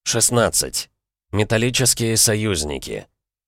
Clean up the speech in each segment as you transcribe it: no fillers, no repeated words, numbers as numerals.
16. Металлические союзники.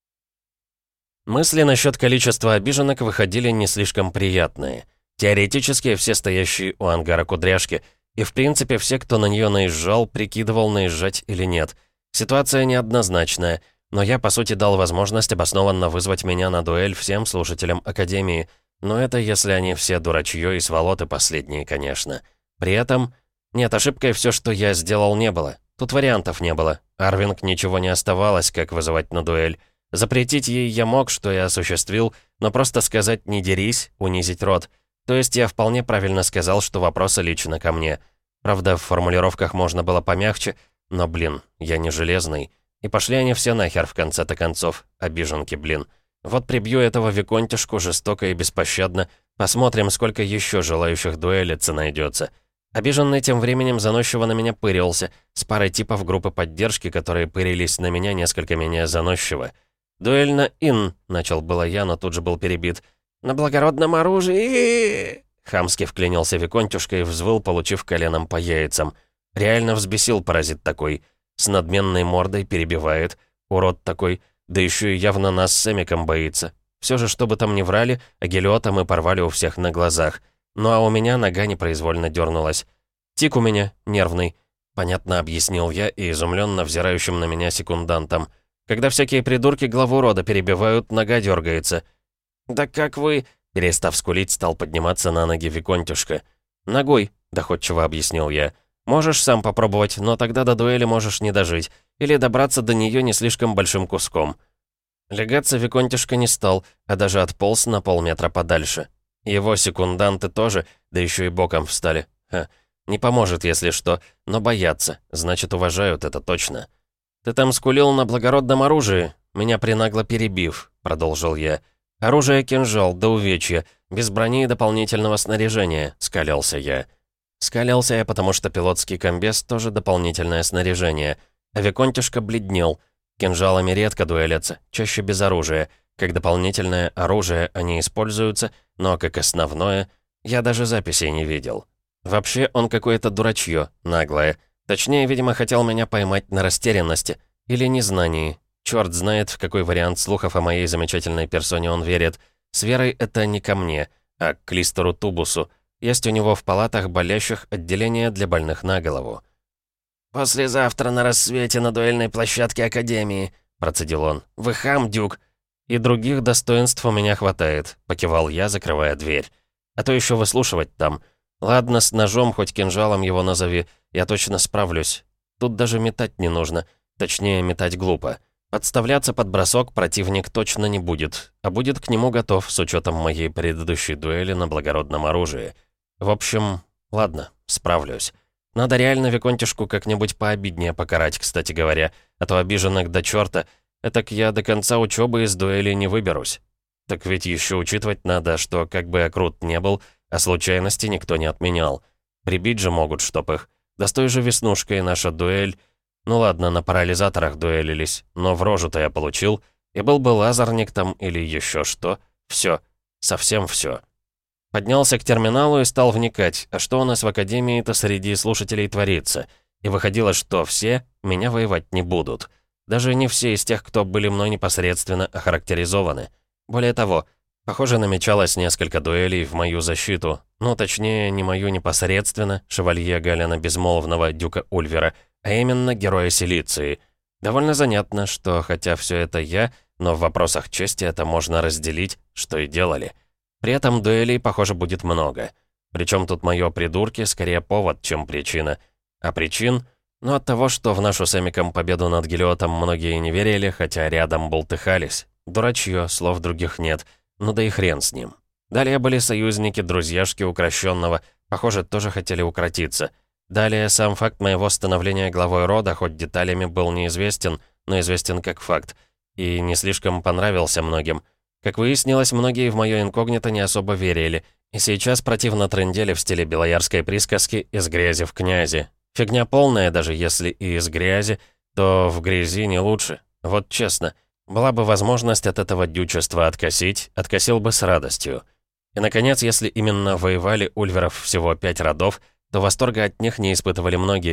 Мысли насчет количества обиженок выходили не слишком приятные. Теоретически все стоящие у ангара кудряшки, и в принципе все, кто на нее наезжал, прикидывал, наезжать или нет. Ситуация неоднозначная, но я, по сути, дал возможность обоснованно вызвать меня на дуэль всем слушателям Академии, но это если они все дурачье и сволоты последние, конечно. При этом... Нет, ошибкой все, что я сделал, не было. Тут вариантов не было. Арвинг ничего не оставалось, как вызывать на дуэль. Запретить ей я мог, что я осуществил, но просто сказать «не дерись», унизить род. То есть я вполне правильно сказал, что вопросы лично ко мне. Правда, в формулировках можно было помягче, но, блин, я не железный. И пошли они все нахер в конце-то концов, обиженки, блин. Вот прибью этого виконтишку жестоко и беспощадно. Посмотрим, сколько еще желающих дуэлиться найдется. Обиженный тем временем заносчиво на меня пырился, с парой типов группы поддержки, которые пырились на меня несколько менее заносчиво. «Дуэль на ин», — начал было я, но тут же был перебит. «На благородном оружии!» Хамски вклинился виконтюшка и взвыл, получив коленом по яйцам. Реально взбесил паразит такой. С надменной мордой перебивает. Урод такой. Да еще и явно нас с Эмиком боится. Все же, что бы там ни врали, Агелиота мы порвали у всех на глазах. Ну а у меня нога непроизвольно дернулась. «Тик у меня, нервный», — понятно объяснил я и изумленно взирающим на меня секундантом. «Когда всякие придурки главу рода перебивают, нога дергается». «Да как вы...» — перестав скулить, стал подниматься на ноги виконтюшка. «Ногой», — доходчиво объяснил я. «Можешь сам попробовать, но тогда до дуэли можешь не дожить. Или добраться до нее не слишком большим куском». Лягаться виконтюшка не стал, а даже отполз на полметра подальше. Его секунданты тоже, да еще и боком встали. Не поможет, если что, но боятся, значит, уважают это точно. «Ты там скулил на благородном оружии, меня принагло перебив», — продолжил я. «Оружие кинжал, до увечья, без брони и дополнительного снаряжения», — скалился я. Скалился я, потому что пилотский комбез тоже дополнительное снаряжение. А виконтишка бледнел. Кинжалами редко дуэлятся, чаще без оружия. Как дополнительное оружие они используются, но как основное, я даже записей не видел. Вообще, он какое-то дурачье, наглое. Точнее, видимо, хотел меня поймать на растерянности. Или незнании. Черт знает, в какой вариант слухов о моей замечательной персоне он верит. С верой это не ко мне, а к Листеру Тубусу. Есть у него в палатах болящих отделение для больных на голову. «Послезавтра на рассвете на дуэльной площадке Академии», — процедил он. «Вы хам, Дюк». «И других достоинств у меня хватает», — покивал я, закрывая дверь. «А то еще выслушивать там. Ладно, с ножом, хоть кинжалом его назови, я точно справлюсь. Тут даже метать не нужно. Точнее, метать глупо. Подставляться под бросок противник точно не будет, а будет к нему готов с учетом моей предыдущей дуэли на благородном оружии. В общем, ладно, справлюсь. Надо реально виконтишку как-нибудь пообиднее покарать, кстати говоря, а то обиженных до черта. Этак я до конца учебы из дуэли не выберусь. Так ведь еще учитывать надо, что как бы я крут не был, а случайности никто не отменял. Прибить же могут, чтоб их. Да с той же Веснушкой наша дуэль... Ну ладно, на парализаторах дуэлились, но в рожу-то я получил. И был бы лазерник там или еще что. Все. Совсем все. Поднялся к терминалу и стал вникать, а что у нас в Академии-то среди слушателей творится. И выходило, что все меня воевать не будут. Даже не все из тех, кто были мной непосредственно охарактеризованы. Более того, похоже, намечалось несколько дуэлей в мою защиту. Ну, точнее, не мою непосредственно, шевалье Галина Безмолвного, дюка Ульвера, а именно героя Силиции. Довольно занятно, что, хотя все это я, но в вопросах чести это можно разделить, что и делали. При этом дуэлей, похоже, будет много. Причем тут мое придурки скорее повод, чем причина. А причин... Ну, от того, что в нашу с Эмиком победу над Гелиотом многие не верили, хотя рядом бултыхались. Дурачье, слов других нет. Ну да и хрен с ним. Далее были союзники, друзьяшки укрощенного. Похоже, тоже хотели укротиться. Далее сам факт моего становления главой рода, хоть деталями был неизвестен, но известен как факт. И не слишком понравился многим. Как выяснилось, многие в моё инкогнито не особо верили. И сейчас противно трындели в стиле белоярской присказки «из грязи в князи». Фигня полная, даже если и из грязи, то в грязи не лучше. Вот честно, была бы возможность от этого дючества откосить, откосил бы с радостью. И, наконец, если именно воевали Ульверов всего 5 родов, то восторга от них не испытывали многие.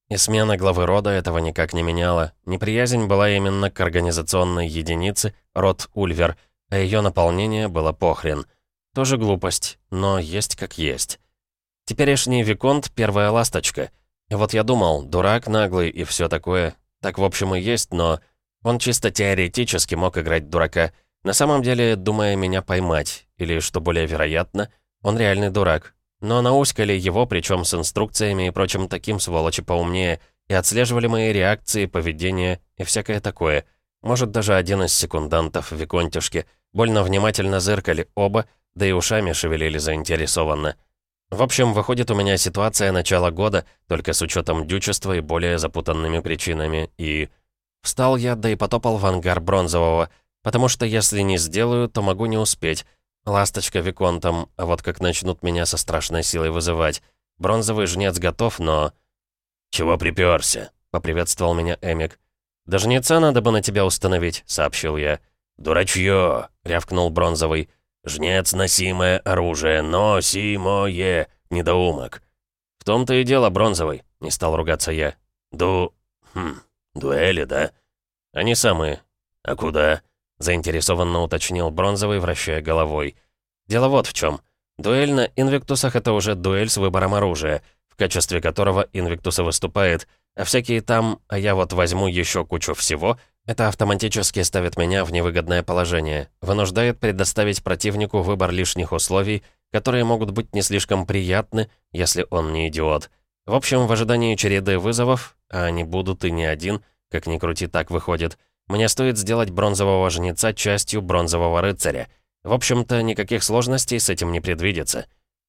И смена главы рода этого никак не меняла. Неприязнь была именно к организационной единице, род Ульвер, а ее наполнение было похрен. Тоже глупость, но есть как есть. Теперешний Виконт — первая ласточка. И вот я думал, дурак наглый и все такое. Так в общем и есть, но он чисто теоретически мог играть дурака, на самом деле думая меня поймать. Или, что более вероятно, он реальный дурак. Но науськали его, причем с инструкциями и прочим таким, сволочи поумнее, и отслеживали мои реакции, поведение и всякое такое. Может, даже один из секундантов Виконтишки. Больно внимательно зыркали оба, да и ушами шевелили заинтересованно. В общем, выходит у меня ситуация начала года, только с учетом дючества и более запутанными причинами, и... Встал я, да и потопал в ангар Бронзового, потому что если не сделаю, то могу не успеть. Ласточка Виконтом, а вот как начнут меня со страшной силой вызывать. Бронзовый жнец готов, но... «Чего припёрся?» — поприветствовал меня Эмик. «Да жнеца надо бы на тебя установить», — сообщил я. «Дурачье!» — рявкнул Бронзовый. «Жнец — носимое оружие, носимое, недоумок». «В том-то и дело, Бронзовый», — не стал ругаться я. Дуэли, да?» «Они самые». «А куда?» — заинтересованно уточнил Бронзовый, вращая головой. «Дело вот в чем. Дуэль на Инвиктусах — это уже дуэль с выбором оружия, в качестве которого Инвиктуса выступает, а всякие там, а я вот возьму еще кучу всего, это автоматически ставит меня в невыгодное положение, вынуждает предоставить противнику выбор лишних условий, которые могут быть не слишком приятны, если он не идиот. В общем, в ожидании череды вызовов, а они будут и не один, как ни крути, так выходит, мне стоит сделать бронзового жнеца частью бронзового рыцаря. В общем-то, никаких сложностей с этим не предвидится.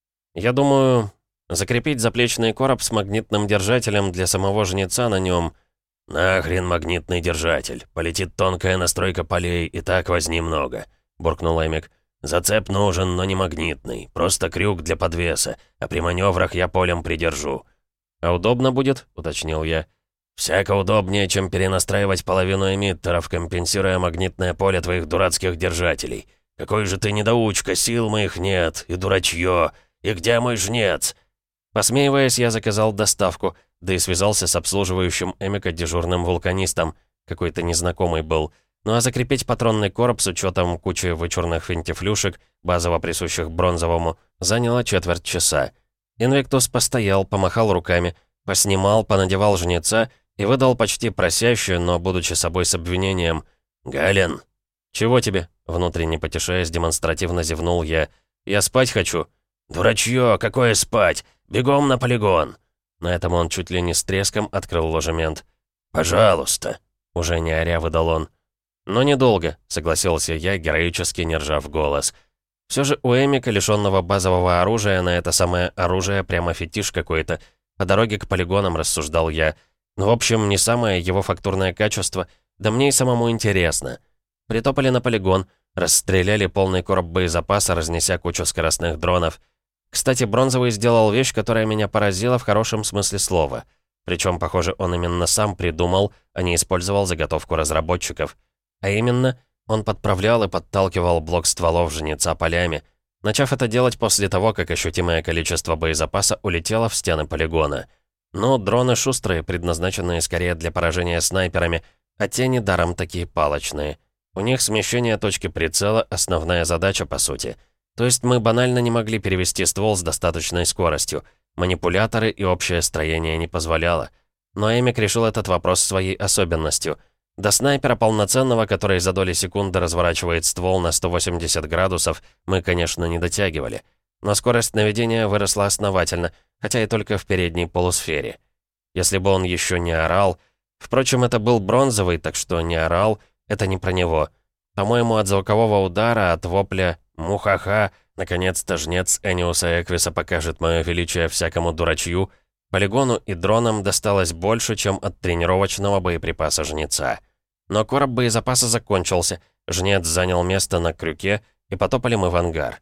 Я думаю, закрепить заплечный короб с магнитным держателем для самого жнеца на нем. «Нахрен магнитный держатель? Полетит тонкая настройка полей, и так возни много», — буркнул Эмик. «Зацеп нужен, но не магнитный. Просто крюк для подвеса, а при маневрах я полем придержу». «А удобно будет?» — уточнил я. «Всяко удобнее, чем перенастраивать половину эмиттеров, компенсируя магнитное поле твоих дурацких держателей. Какой же ты недоучка, сил моих нет, и дурачье. И где мой жнец?» Посмеиваясь, я заказал доставку, да и связался с обслуживающим Эмика дежурным вулканистом. Какой-то незнакомый был. Ну а закрепить патронный короб с учетом кучи вычурных финтифлюшек, базово присущих бронзовому, заняло четверть часа. Инвиктус постоял, помахал руками, поснимал, понадевал жнеца и выдал почти просящую, но будучи собой с обвинением: «Гален!» «Чего тебе?» — внутренне потешаясь, демонстративно зевнул я. «Я спать хочу». «Дурачье, какое спать? Бегом на полигон!» На этом он чуть ли не с треском открыл ложемент. «Пожалуйста!» — уже не оря выдал он. «Но недолго», — согласился я, героически не ржав голос. Все же у Эмика, лишенного базового оружия, на это самое оружие прямо фетиш какой-то. По дороге к полигонам рассуждал я. Ну, в общем, не самое его фактурное качество, да мне и самому интересно. Притопали на полигон, расстреляли полный короб боезапаса, разнеся кучу скоростных дронов. Кстати, Бронзовый сделал вещь, которая меня поразила в хорошем смысле слова. Причем, похоже, он именно сам придумал, а не использовал заготовку разработчиков. А именно, он подправлял и подталкивал блок стволов жнеца полями, начав это делать после того, как ощутимое количество боезапаса улетело в стены полигона. Ну, дроны шустрые, предназначенные скорее для поражения снайперами, а те недаром такие палочные. У них смещение точки прицела — основная задача, по сути. То есть мы банально не могли перевести ствол с достаточной скоростью. Манипуляторы и общее строение не позволяло. Но Эмик решил этот вопрос своей особенностью. До снайпера полноценного, который за доли секунды разворачивает ствол на 180 градусов, мы, конечно, не дотягивали. Но скорость наведения выросла основательно, хотя и только в передней полусфере. Если бы он еще не орал... Впрочем, это был Бронзовый, так что не орал — это не про него. По-моему, от звукового удара, от вопля «Мухаха! Наконец-то жнец Эниуса Эквиса покажет мое величие всякому дурачью», полигону и дронам досталось больше, чем от тренировочного боеприпаса жнеца. Но короб боезапаса закончился, жнец занял место на крюке, и потопали мы в ангар.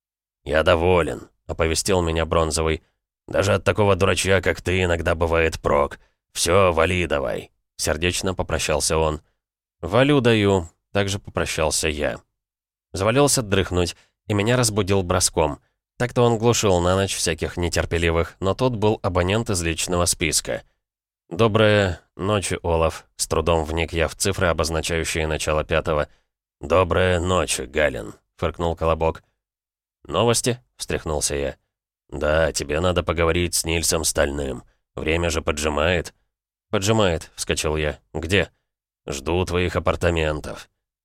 «Я доволен», — оповестил меня Бронзовый. «Даже от такого дурачья, как ты, иногда бывает прок. Все, вали давай», — сердечно попрощался он. «Валю даю», — также попрощался я. Завалился дрыхнуть, и меня разбудил броском. Так-то он глушил на ночь всяких нетерпеливых, но тот был абонент из личного списка. «Доброй ночи, Олаф», — с трудом вник я в цифры, обозначающие начало 5-го. «Доброй ночи, Галин», — фыркнул Колобок. «Новости?» — встряхнулся я. «Да, тебе надо поговорить с Нильсом Стальным. Время же поджимает». «Поджимает», — вскочил я. «Где?» «Жду твоих апартаментов».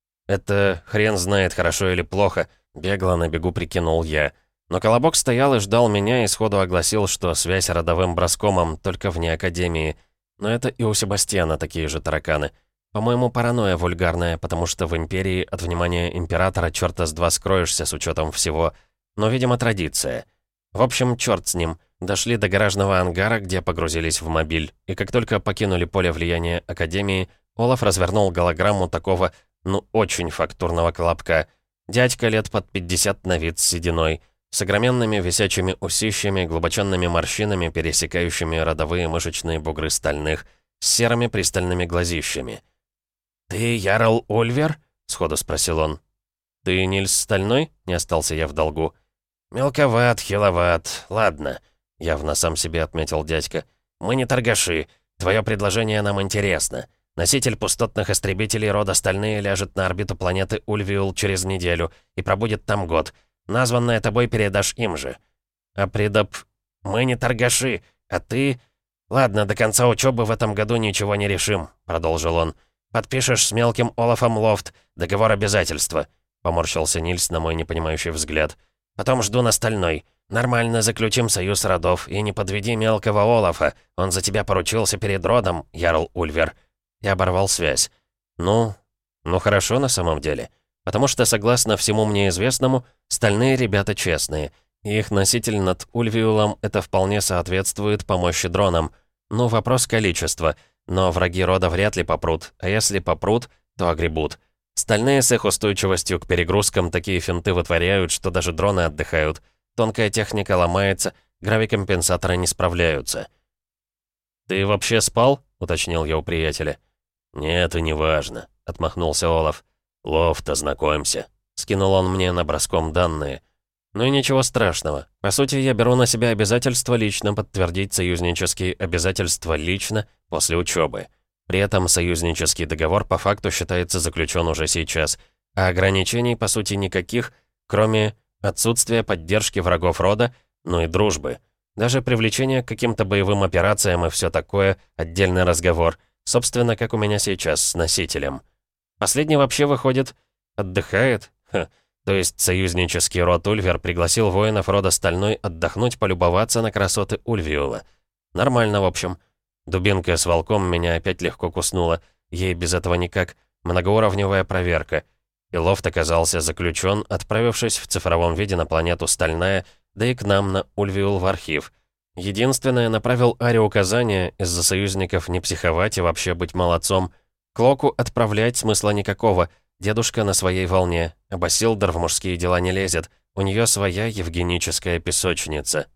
«Это хрен знает, хорошо или плохо», — бегло на бегу прикинул я. Но Колобок стоял и ждал меня и сходу огласил, что связь родовым броскомом, только вне Академии. Но это и у Себастьяна такие же тараканы. По-моему, паранойя вульгарная, потому что в Империи от внимания Императора черта с два скроешься с учетом всего. Но, видимо, традиция. В общем, черт с ним. Дошли до гаражного ангара, где погрузились в мобиль. И как только покинули поле влияния Академии, Олаф развернул голограмму такого, очень фактурного Колобка. Дядька лет под 50 на вид с сединой, с огроменными висячими усищами, глубоченными морщинами, пересекающими родовые мышечные бугры Стальных, с серыми пристальными глазищами. «Ты Ярл Ульвер?» — сходу спросил он. «Ты Нильс Стальной?» — не остался я в долгу. «Мелковат, хиловат. Ладно», — явно сам себе отметил дядька. «Мы не торгаши. Твое предложение нам интересно. Носитель пустотных истребителей рода Стальные ляжет на орбиту планеты Ульвиул через неделю и пробудет там год. Названное тобой передашь им же. А Мы не торгаши, а ты... Ладно, до конца учебы в этом году ничего не решим», — продолжил он. «Подпишешь с мелким Олафом Лофт договор обязательства», — поморщился Нильс на мой непонимающий взгляд. «Потом жду на Стальной. Нормально заключим союз родов, и не подведи мелкого Олафа. Он за тебя поручился перед родом, Ярл Ульвер». Я оборвал связь. Ну хорошо на самом деле. Потому что, согласно всему мне известному, Стальные ребята честные. И их носитель над Ульвиулом это вполне соответствует помощи дронам. Вопрос количества. Но враги рода вряд ли попрут. А если попрут, то огребут. Стальные с их устойчивостью к перегрузкам такие финты вытворяют, что даже дроны отдыхают. Тонкая техника ломается, гравикомпенсаторы не справляются. «Ты вообще спал?» — уточнил я у приятеля. «Нет, и не важно», — отмахнулся Олаф. «Лофт, ознакомься», — скинул он мне наброском данные. Ну и ничего страшного. По сути, я беру на себя обязательство лично подтвердить союзнические обязательства лично после учебы. При этом союзнический договор по факту считается заключен уже сейчас, а ограничений, по сути, никаких, кроме отсутствия поддержки врагов рода, и дружбы. Даже привлечение к каким-то боевым операциям и все такое — отдельный разговор, собственно, как у меня сейчас с носителем. Последний вообще, выходит, отдыхает? То есть союзнический род Ульвер пригласил воинов рода Стальной отдохнуть, полюбоваться на красоты Ульвиула. Нормально, в общем. Дубинка с волком меня опять легко куснула. Ей без этого никак. Многоуровневая проверка. И лофт оказался заключен, отправившись в цифровом виде на планету Стальная, да и к нам на Ульвиул в архив. Единственное, направил Аре указания из-за союзников не психовать и вообще быть молодцом. К Локу отправлять смысла никакого. Дедушка на своей волне, а Басилдер в мужские дела не лезет. У нее своя евгеническая песочница.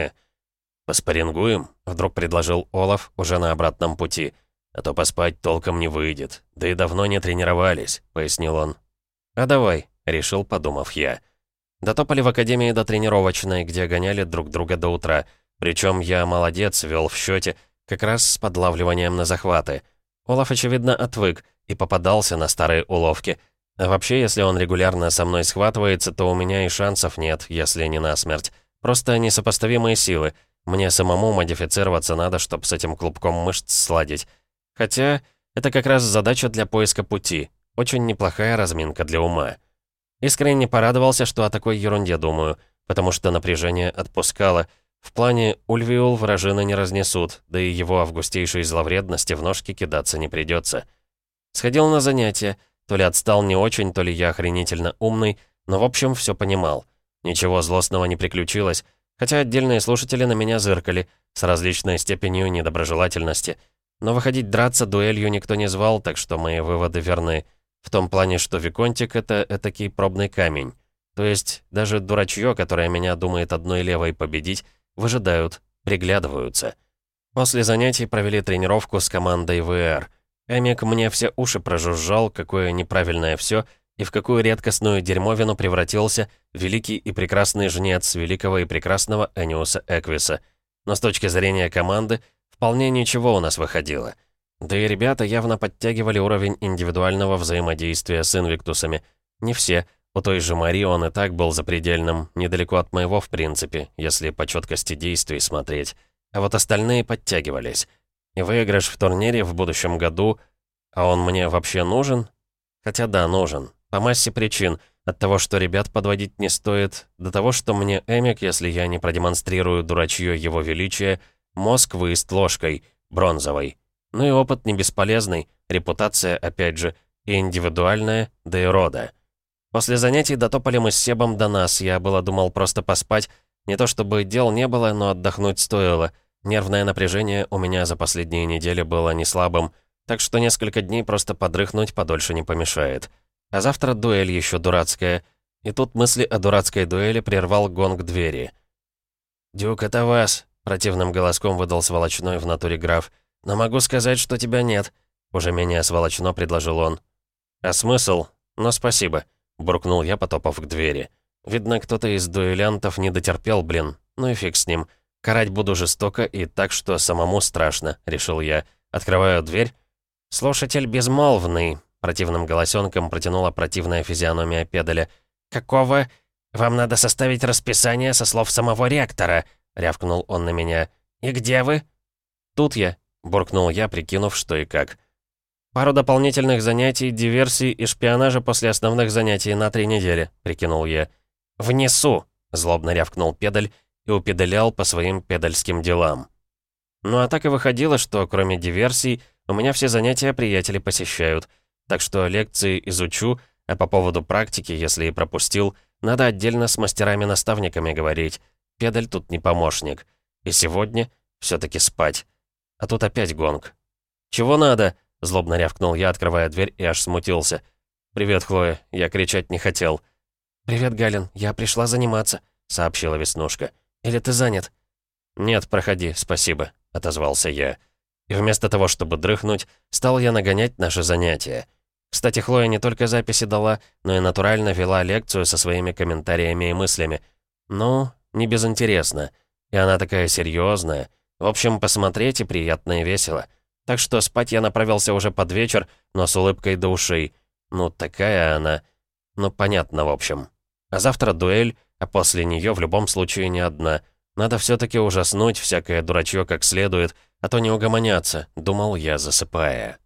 «Поспарингуем?» — вдруг предложил Олаф уже на обратном пути. «А то поспать толком не выйдет. Да и давно не тренировались», — пояснил он. «А давай», — решил, подумав я. Дотопали в академии до тренировочной, где гоняли друг друга до утра. Причем я, молодец, вел в счете, как раз с подлавливанием на захваты. Олаф, очевидно, отвык и попадался на старые уловки. А вообще, если он регулярно со мной схватывается, то у меня и шансов нет, если не насмерть. Просто несопоставимые силы. Мне самому модифицироваться надо, чтобы с этим клубком мышц сладить. Хотя, это как раз задача для поиска пути. Очень неплохая разминка для ума. Искренне порадовался, что о такой ерунде думаю, потому что напряжение отпускало. В плане Ульвиул вражины не разнесут, да и его августейшей зловредности в ножки кидаться не придется. Сходил на занятия, то ли отстал не очень, то ли я охренительно умный, но в общем все понимал. Ничего злостного не приключилось, хотя отдельные слушатели на меня зыркали с различной степенью недоброжелательности. Но выходить драться дуэлью никто не звал, так что мои выводы верны. В том плане, что Виконтик — это этакий пробный камень. То есть даже дурачье, которое меня думает одной левой победить, выжидают, приглядываются. После занятий провели тренировку с командой ВР. Эмик мне все уши прожужжал, какое неправильное все, и в какую редкостную дерьмовину превратился великий и прекрасный жнец великого и прекрасного Эниуса Эквиса. Но с точки зрения команды, вполне ничего у нас выходило. Да и ребята явно подтягивали уровень индивидуального взаимодействия с инвиктусами. Не все. У той же Мари он и так был запредельным, недалеко от моего в принципе, если по четкости действий смотреть. А вот остальные подтягивались. И выигрыш в турнире в будущем году... А он мне вообще нужен? Хотя да, нужен. По массе причин. От того, что ребят подводить не стоит, до того, что мне Эмик, если я не продемонстрирую дурачье его величия, мозг выест ложкой, бронзовой. Ну и опыт не бесполезный, репутация, опять же, и индивидуальная, да и рода. После занятий дотопали мы с Себом до нас, я было думал просто поспать. Не то чтобы дел не было, но отдохнуть стоило. Нервное напряжение у меня за последние недели было не слабым, так что несколько дней просто подрыхнуть подольше не помешает. А завтра дуэль еще дурацкая. И тут мысли о дурацкой дуэли прервал гонг двери. «Дюк, это вас!» — противным голоском выдал сволочной в натуре граф. «Но могу сказать, что тебя нет», — уже менее сволочно предложил он. «А смысл? Но спасибо», — буркнул я, потопав к двери. «Видно, кто-то из дуэлянтов не дотерпел, блин. Ну и фиг с ним. Карать буду жестоко и так, что самому страшно», — решил я. Открываю дверь. «Слушатель безмолвный», — противным голосенком протянула противная физиономия педаля. «Какого? Вам надо составить расписание со слов самого ректора», — рявкнул он на меня. «И где вы?» «Тут я», — буркнул я, прикинув, что и как. «Пару дополнительных занятий, диверсий и шпионажа после основных занятий на 3 недели», — прикинул я. «Внесу», — злобно рявкнул педаль и упедалял по своим педальским делам. Ну а так и выходило, что кроме диверсий, у меня все занятия приятели посещают. Так что лекции изучу, а по поводу практики, если и пропустил, надо отдельно с мастерами-наставниками говорить. Педаль тут не помощник. И сегодня все-таки спать. А тут опять гонг. «Чего надо?» — злобно рявкнул я, открывая дверь, и аж смутился. «Привет, Хлоя». Я кричать не хотел. «Привет, Галин. Я пришла заниматься», — сообщила Веснушка. «Или ты занят?» «Нет, проходи, спасибо», — отозвался я. И вместо того, чтобы дрыхнуть, стал я нагонять наши занятия. Кстати, Хлоя не только записи дала, но и натурально вела лекцию со своими комментариями и мыслями. Ну, не безинтересно. И она такая серьезная. В общем, посмотреть и приятно, и весело. Так что спать я направился уже под вечер, но с улыбкой до ушей. Ну, такая она. Ну, понятно, в общем. А завтра дуэль, а после нее в любом случае не одна. Надо все-таки ужаснуть всякое дурачье как следует, а то не угомонятся, думал я, засыпая.